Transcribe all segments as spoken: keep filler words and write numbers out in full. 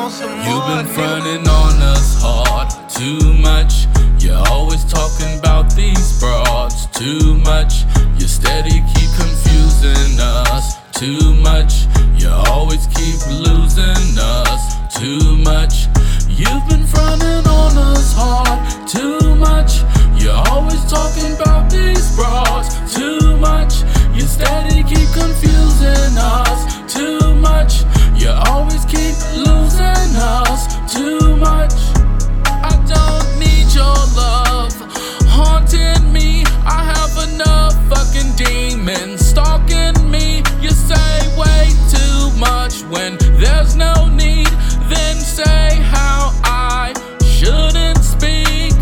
want some more. You've been fronting on us hard, too much. You're always talking about these broads, too much. You steady keep confusing us, too much. You always keep losing us, too much. You've been fronting on us hard, too much. You're always talking about these broads, too much. You steady keep confusing us, too much. You always keep losing us, too much. I don't need your love haunting me. I have enough fucking demons stalking me. You say way too much when there's no need. Then say how I shouldn't speak.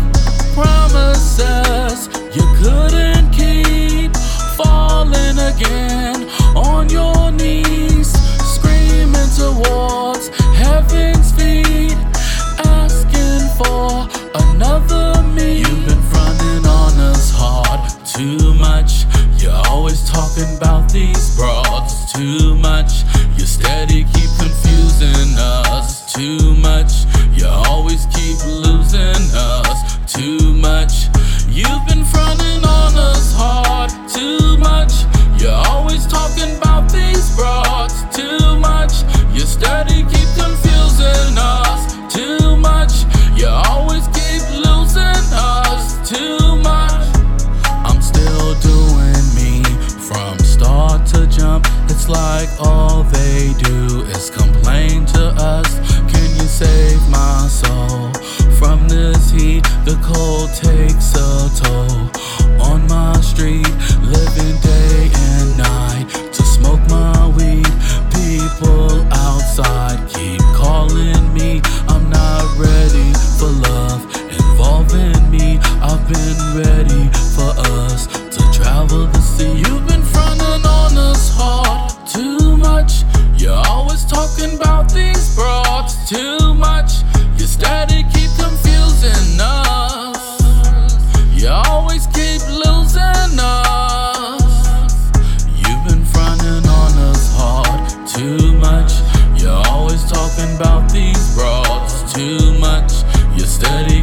Promises you couldn't keep. Falling again on your knees, screaming towards heaven's feet, asking for another me. You've been fronting on us hard, too much. You're always talking about these broads, too much. You steady keep confusing us, too much. You always keep losing us, too much. You've been fronting on us hard, too much. You're always talking about these broads, too much. You steady keep confusing us, too much. You always keep losing us, too much. I'm still doing me from start to jump. It's like all they do is complain to us. Can you save my soul from this heat? The cold takes a toll on my street, living day and night to smoke my weed. People outside keep calling me. I'm not ready for love involving me. I've been ready for us to travel the sea. You've been fronting on us hard, too much. You're always talking about these broads, too much. You steady keep confusing us. You always keep losing us. You've been fronting on us hard, too much. You're always talking about these broads, too much. You steady